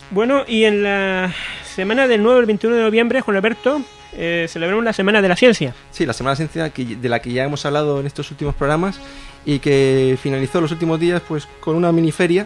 Bueno, y en la semana del 9 al 21 de noviembre, Juan Alberto, celebramos la Semana de la Ciencia. Sí, la Semana de la Ciencia, de la que ya hemos hablado en estos últimos programas y que finalizó los últimos días pues con una miniferia,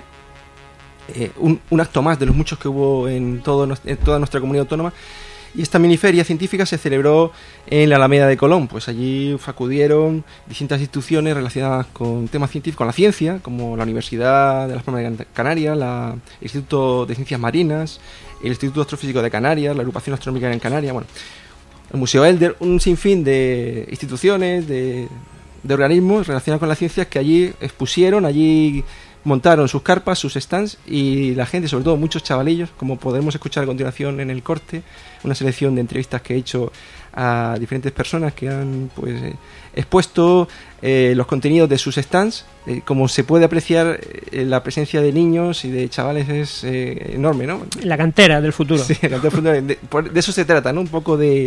un acto más de los muchos que hubo en toda nuestra comunidad autónoma. Y esta miniferia científica se celebró en la Alameda de Colón. Pues allí acudieron distintas instituciones relacionadas con temas científicos, con la ciencia, como la Universidad de las Palmas de Canarias, el Instituto de Ciencias Marinas, el Instituto Astrofísico de Canarias, la Agrupación Astronómica en Canarias, bueno, el Museo Elder, un sinfín de instituciones, de organismos relacionados con la ciencia que allí expusieron, allí montaron sus carpas, sus stands, y la gente, sobre todo muchos chavalillos, como podremos escuchar a continuación en el corte, una selección de entrevistas que he hecho a diferentes personas que han pues expuesto los contenidos de sus stands. Como se puede apreciar, la presencia de niños y de chavales es enorme, ¿no? La cantera del futuro. Sí, la cantera del futuro. De eso se trata, ¿no? Un poco de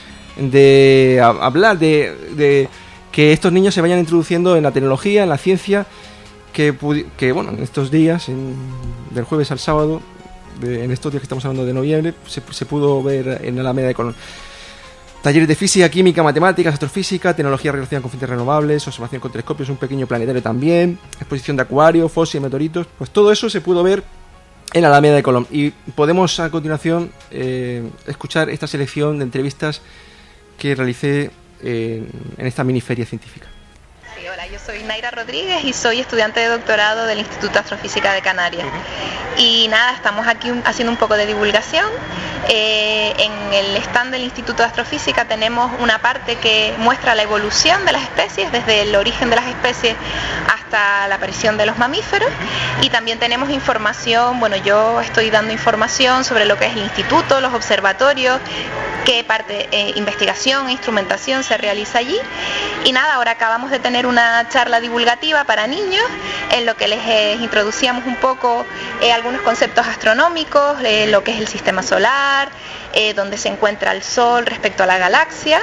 hablar de que estos niños se vayan introduciendo en la tecnología, en la ciencia, que bueno, en estos días, del jueves al sábado, en estos días que estamos hablando de noviembre, se pudo ver en la Alameda de Colón. Talleres de física, química, matemáticas, astrofísica, tecnología relacionada con fuentes renovables, observación con telescopios, un pequeño planetario también, exposición de acuarios, fósiles, meteoritos, pues todo eso se pudo ver en la Alameda de Colón. Y podemos a continuación escuchar esta selección de entrevistas que realicé en esta miniferia científica. Hola, yo soy Naira Rodríguez y soy estudiante de doctorado del Instituto de Astrofísica de Canarias. Y nada, estamos aquí haciendo un poco de divulgación. En el stand del Instituto de Astrofísica tenemos una parte que muestra la evolución de las especies, desde el origen de las especies hasta la aparición de los mamíferos. Y también tenemos información, bueno, yo estoy dando información sobre lo que es el instituto, los observatorios, qué parte investigación e instrumentación se realiza allí. Y nada, ahora acabamos de tener una charla divulgativa para niños en lo que les introducíamos un poco algunos conceptos astronómicos, lo que es el sistema solar, dónde se encuentra el Sol respecto a la galaxia,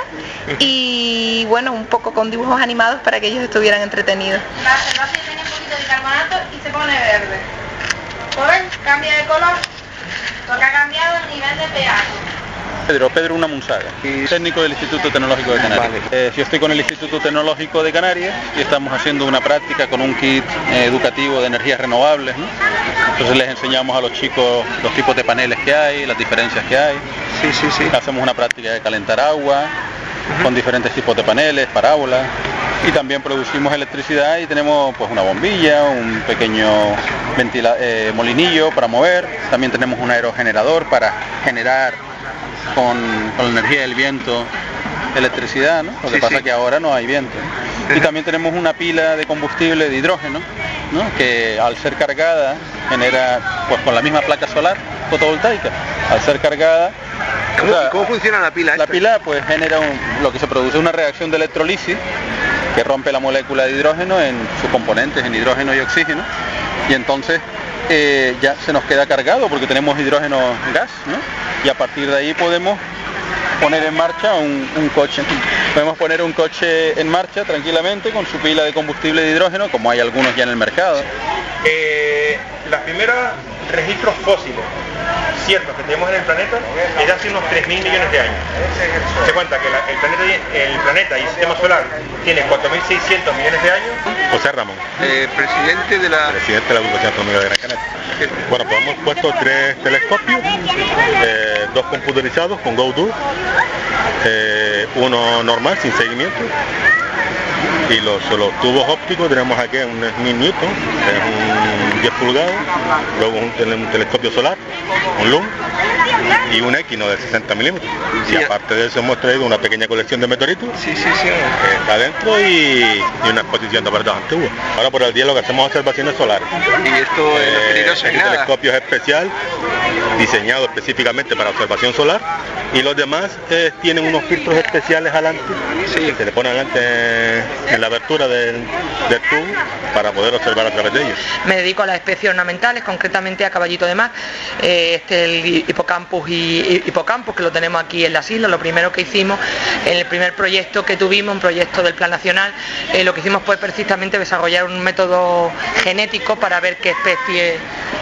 y bueno, un poco con dibujos animados para que ellos estuvieran entretenidos. La cerveza tiene un poquito de carbonato y se pone verde. ¿Lo ven? Cambia de color, lo que ha cambiado el nivel de pH. Pedro Unamunzaga, técnico del Instituto Tecnológico de Canarias. Yo estoy con el Instituto Tecnológico de Canarias y estamos haciendo una práctica con un kit educativo de energías renovables, ¿no? Entonces les enseñamos a los chicos los tipos de paneles que hay, las diferencias que hay. Sí. Hacemos una práctica de calentar agua con diferentes tipos de paneles, parábolas, y también producimos electricidad y tenemos pues una bombilla, un pequeño molinillo para mover. También tenemos un aerogenerador para generar con la energía del viento electricidad, ¿no? Lo que pasa es que ahora no hay viento. Y también tenemos una pila de combustible de hidrógeno, ¿no? Que al ser cargada genera, pues con la misma placa solar fotovoltaica, al ser cargada... ¿Cómo funciona la pila? La pila pues genera lo que se produce una reacción de electrolisis que rompe la molécula de hidrógeno en sus componentes, en hidrógeno y oxígeno, y entonces ya se nos queda cargado porque tenemos hidrógeno gas, ¿no? Y a partir de ahí podemos poner en marcha un coche. Podemos poner un coche en marcha tranquilamente con su pila de combustible de hidrógeno, como hay algunos ya en el mercado. Los primeros registros fósiles ciertos que tenemos en el planeta es de hace unos 3.000 millones de años. Se cuenta que el planeta y el sistema solar tiene 4.600 millones de años. José Ramón, presidente de la Agrupación Astronómica de Gran Canaria. Bueno, pues hemos puesto 3 telescopios, 2 computarizados con GoTo, uno normal sin seguimiento, y los tubos ópticos tenemos aquí un Smith Newton, es un 10 pulgadas, luego un telescopio solar, un LUM, y un Equino de 60 milímetros. Y aparte de eso hemos traído una pequeña colección de meteoritos está adentro, y una exposición de aparatos antiguos. Ahora por el día lo que hacemos es observaciones solares. Y esto es peligroso, un telescopio es especial, diseñado específicamente para observación solar, y los demás tienen unos filtros especiales adelante, que se le pone adelante en la abertura del tubo para poder observar a través de ellos. Me dedico a las especies ornamentales, concretamente a caballito de mar, el hipocampus y hipocampus, que lo tenemos aquí en las islas. Lo primero que hicimos en el primer proyecto que tuvimos, un proyecto del Plan Nacional, lo que hicimos fue precisamente desarrollar un método genético para ver qué especies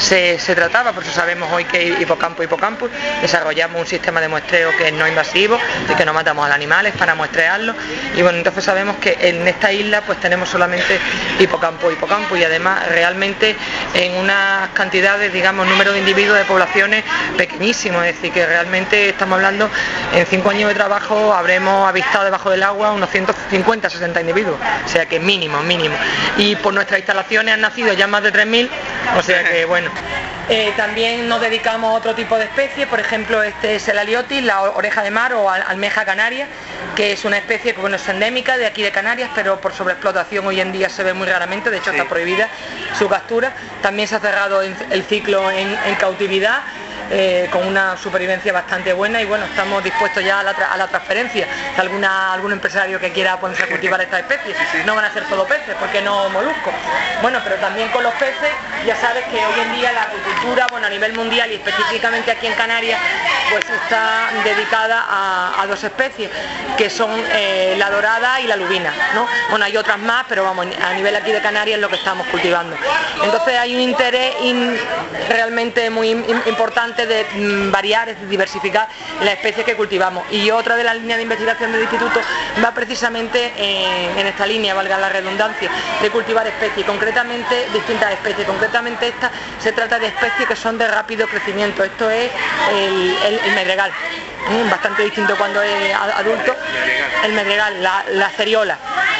se trataba, por eso sabemos hoy que Hipocampus, desarrollamos un sistema de muestreo que es no invasivo, de que no matamos a los animales para muestrearlos, y bueno, entonces sabemos que en esta isla pues tenemos solamente Hipocampus, y además realmente en unas cantidades, digamos, número de individuos de poblaciones pequeñísimos, es decir, que realmente estamos hablando, en 5 años de trabajo habremos avistado debajo del agua unos 150, 60 individuos, o sea que mínimo, y por nuestras instalaciones han nacido ya más de 3.000, o sea que bueno. También nos dedicamos a otro tipo de especies, por ejemplo este es el aliotis, la oreja de mar o almeja canaria, que es una especie que bueno, es endémica de aquí de Canarias, pero por sobreexplotación hoy en día se ve muy raramente, de hecho está prohibida su captura. También se ha cerrado el ciclo en cautividad, con una supervivencia bastante buena, y bueno, estamos dispuestos ya a la transferencia de algún empresario que quiera ponerse a cultivar esta especie. No van a ser solo peces, porque no moluscos. Bueno, pero también con los peces, ya sabes que hoy en día la acuicultura, bueno, a nivel mundial y específicamente aquí en Canarias, pues está dedicada a 2 especies, que son la dorada y la lubina, ¿no? Bueno, hay otras más, pero vamos, a nivel aquí de Canarias es lo que estamos cultivando. Entonces hay un interés realmente muy importante de variar, de diversificar las especies que cultivamos, y otra de las líneas de investigación del instituto va precisamente en esta línea, valga la redundancia, de cultivar especies, concretamente distintas especies. Concretamente esta se trata de especies que son de rápido crecimiento. Esto es el medregal, bastante distinto cuando es adulto. El medregal, la ceriola,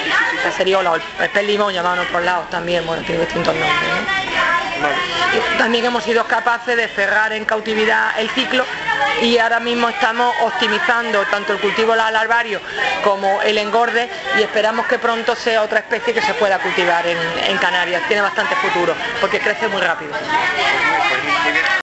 o el pez limón llamado en otros lados también, bueno, tiene distintos nombres, ¿no? También hemos sido capaces de cerrar en cautividad el ciclo, y ahora mismo estamos optimizando tanto el cultivo larvario como el engorde, y esperamos que pronto sea otra especie que se pueda cultivar en Canarias. Tiene bastante futuro porque crece muy rápido.